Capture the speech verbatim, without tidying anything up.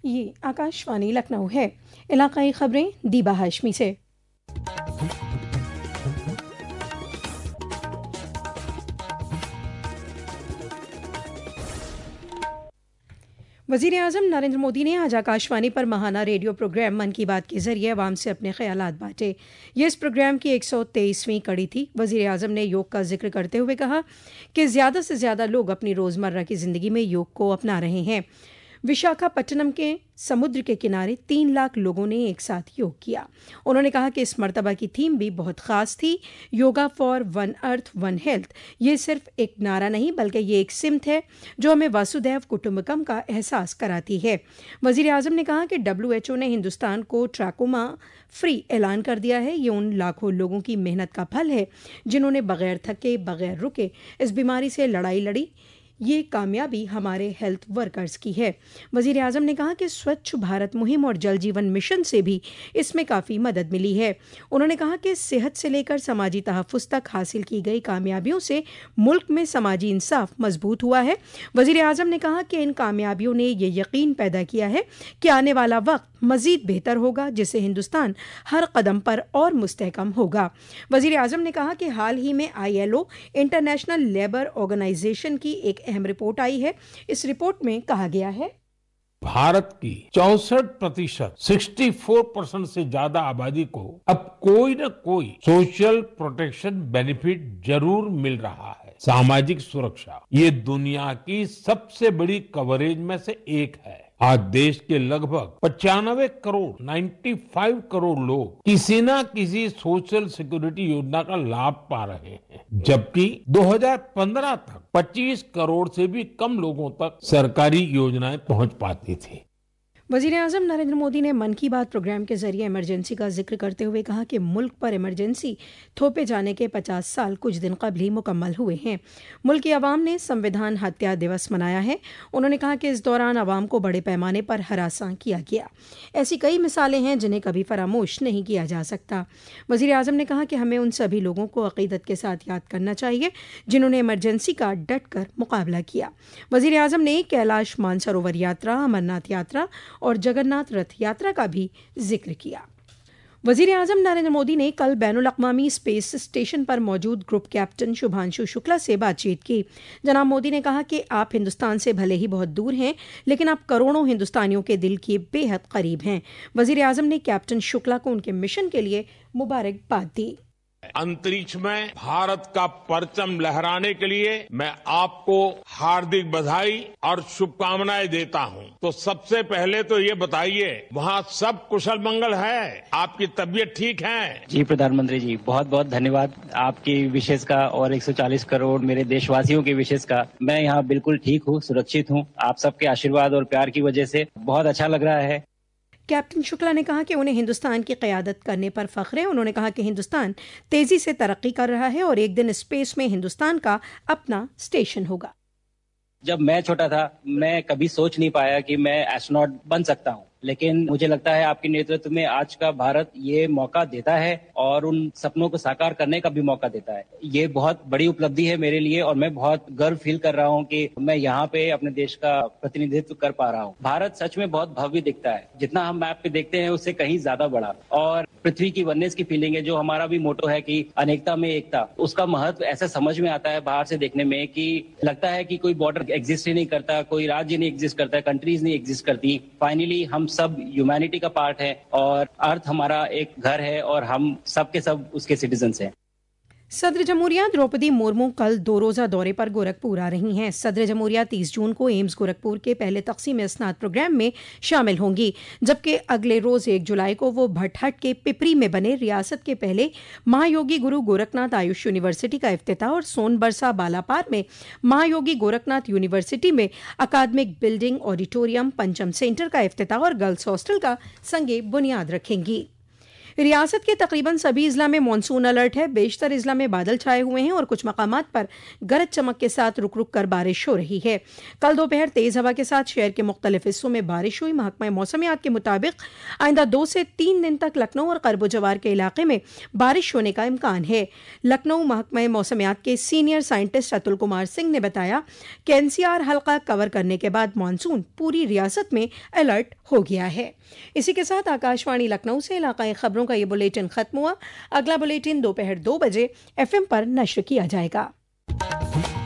ये आकाशवाणी लखनऊ है। इलाकाई खबरें दीबा हाशमी से। वज़ीर आज़म नरेंद्र मोदी ने आज आकाशवाणी पर महाना रेडियो प्रोग्राम मन की बात के जरिए अवाम से अपने ख्यालात बांटे। ये इस प्रोग्राम की एक सौ तेईसवीं कड़ी थी। वज़ीर आज़म ने योग का जिक्र करते हुए कहा कि ज़्यादा से ज़्यादा लोग अपनी रोज़मर्रा की ज़िंदगी में योग को अपना रहे हैं। विशाखापट्टनम के समुद्र के किनारे तीन लाख लोगों ने एक साथ योग किया। उन्होंने कहा कि इस मर्तबा की थीम भी बहुत ख़ास थी, yoga for one earth one health. ये सिर्फ एक नारा नहीं बल्कि ये एक सिमत है जो हमें वासुदैव कुटुंबकम का एहसास कराती है। वज़ीर आज़म ने कहा कि डब्ल्यू एच ओ ने हिंदुस्तान को ट्रैकोमा फ्री ऐलान कर दिया है। ये उन लाखों लोगों की मेहनत का फल है जिन्होंने बग़ैर थके बग़ैर रुके इस बीमारी से लड़ाई लड़ी। ये कामयाबी हमारे हेल्थ वर्कर्स की है। वज़ीर आज़म ने कहा कि स्वच्छ भारत मुहिम और जल जीवन मिशन से भी इसमें काफ़ी मदद मिली है। उन्होंने कहा कि सेहत से लेकर समाजी तहफ़्फ़ुज़ तक हासिल की गई कामयाबियों से मुल्क में समाजी इंसाफ मजबूत हुआ है। वज़ीर आज़म ने कहा कि इन कामयाबियों ने ये यकीन पैदा किया है कि आने वाला वक्त मज़ीद बेहतर होगा, जिससे हिंदुस्तान हर कदम पर और मुस्तहकम होगा। वज़ीर आज़म ने कहा कि हाल ही में I L O international labour organisation की एक अहम रिपोर्ट आई है। इस रिपोर्ट में कहा गया है, भारत की चौसठ प्रतिशत सिक्सटी फोर परसेंट से ज्यादा आबादी को अब कोई न कोई सोशल प्रोटेक्शन बेनिफिट जरूर मिल रहा है। सामाजिक सुरक्षा ये दुनिया की सबसे बड़ी कवरेज में से एक है। आज देश के लगभग पचानवे करोड़ पचानवे करोड़ लोग किसी ना किसी सोशल सिक्योरिटी योजना का लाभ पा रहे हैं, जबकि दो हज़ार पंद्रह तक पच्चीस करोड़ से भी कम लोगों तक सरकारी योजनाएं पहुंच पाती थी। वज़ीर आज़म नरेंद्र मोदी ने मन की बात प्रोग्राम के जरिए इमरजेंसी का जिक्र करते हुए कहा कि मुल्क पर इमरजेंसी थोपे जाने के पचास साल कुछ दिन कबल ही मुकम्मल हुए हैं। मुल्क की आवाम ने संविधान हत्या दिवस मनाया है। उन्होंने कहा कि इस दौरान आवाम को बड़े पैमाने पर हरासा किया गया। ऐसी कई मिसालें हैं जिन्हें कभी फरामोश नहीं किया जा सकता। वज़ीर आज़म ने कहा कि हमें उन सभी लोगों को अक़ीदत के साथ याद करना चाहिए जिन्होंने इमरजेंसी का डट कर मुकाबला किया। वज़ीर आज़म ने कैलाश मानसरोवर यात्रा, अमरनाथ यात्रा और जगन्नाथ रथ यात्रा का भी जिक्र किया। वज़ीर आज़म नरेंद्र मोदी ने कल बैनुल अक़वामी स्पेस स्टेशन पर मौजूद ग्रुप कैप्टन शुभांशु शुक्ला से बातचीत की। जनाब मोदी ने कहा कि आप हिंदुस्तान से भले ही बहुत दूर हैं, लेकिन आप करोड़ों हिंदुस्तानियों के दिल के बेहद करीब हैं। वज़ीर आज़म ने कैप्टन शुक्ला को उनके मिशन के लिए मुबारकबाद दी। अंतरिक्ष में भारत का परचम लहराने के लिए मैं आपको हार्दिक बधाई और शुभकामनाएं देता हूं। तो सबसे पहले तो ये बताइए, वहां सब कुशल मंगल है? आपकी तबीयत ठीक है? जी प्रधानमंत्री जी, बहुत बहुत धन्यवाद आपकी विशेष का और एक सौ चालीस करोड़ मेरे देशवासियों की विशेष का। मैं यहाँ बिल्कुल ठीक हूँ, सुरक्षित हूँ। आप सबके आशीर्वाद और प्यार की वजह से बहुत अच्छा लग रहा है। कैप्टन शुक्ला ने कहा कि उन्हें हिंदुस्तान की क़यादत करने पर फख्र है। उन्होंने कहा कि हिंदुस्तान तेजी से तरक्की कर रहा है और एक दिन स्पेस में हिंदुस्तान का अपना स्टेशन होगा। जब मैं छोटा था, मैं कभी सोच नहीं पाया कि मैं एस्ट्रोनॉट बन सकता हूँ, लेकिन मुझे लगता है आपके नेतृत्व में आज का भारत ये मौका देता है और उन सपनों को साकार करने का भी मौका देता है। ये बहुत बड़ी उपलब्धि है मेरे लिए और मैं बहुत गर्व फील कर रहा हूँ कि मैं यहाँ पे अपने देश का प्रतिनिधित्व कर पा रहा हूँ। भारत सच में बहुत भव्य दिखता है, जितना हम मैप पे देखते हैं उससे कहीं ज्यादा बड़ा। और पृथ्वी की वननेस की फीलिंग है, जो हमारा भी मोटो है कि अनेकता में एकता, उसका महत्व ऐसा समझ में आता है बाहर से देखने में कि लगता है कि कोई बॉर्डर एग्जिस्ट ही नहीं करता, कोई राज्य नहीं एग्जिस्ट करता, कंट्रीज नहीं एग्जिस्ट करती। फाइनली हम सब ह्यूमैनिटी का पार्ट है और अर्थ हमारा एक घर है और हम सब के सब उसके सिटीजन्स हैं। सदर जमहूरिया द्रौपदी मुर्मू कल दो रोज़ा दौरे पर गोरखपुर आ रही हैं। सदर जमहूरिया तीस जून को एम्स गोरखपुर के पहले तक़सीम इस्नात प्रोग्राम में शामिल होंगी, जबकि अगले रोज़ एक जुलाई को वो भटहट के पिपरी में बने रियासत के पहले महायोगी गुरु गोरखनाथ आयुष यूनिवर्सिटी का इफ्तिताह और सोनबरसा बालापार में महायोगी गोरखनाथ यूनिवर्सिटी में अकादमिक बिल्डिंग, ऑडिटोरियम, पंचम सेंटर का इफ्तिताह और गर्ल्स हॉस्टल का संगे बुनियाद रखेंगी। रियासत के तकरीबन सभी इजला में मानसून अलर्ट है। बेशतर इजला में बादल छाए हुए हैं और कुछ मकामात पर गरज चमक के साथ रुक रुक कर बारिश हो रही है। कल दोपहर तेज हवा के साथ शहर के मुख्तलिफ हिस्सों में बारिश हुई। महकमा मौसमियात के मुताबिक आइंदा दो से तीन दिन तक लखनऊ और करबो जवार के इलाके में बारिश होने का इम्कान है। लखनऊ महकमा मौसमियात के सीनियर साइंटिस्ट अतुल कुमार सिंह ने बताया कि एनसीआर हल्का कवर करने के बाद मानसून पूरी रियासत में अलर्ट हो गया है। इसी के साथ आकाशवाणी लखनऊ से इलाकाई खबरों का ये बुलेटिन खत्म हुआ। अगला बुलेटिन दोपहर दो बजे एफएम पर नश्र किया जाएगा।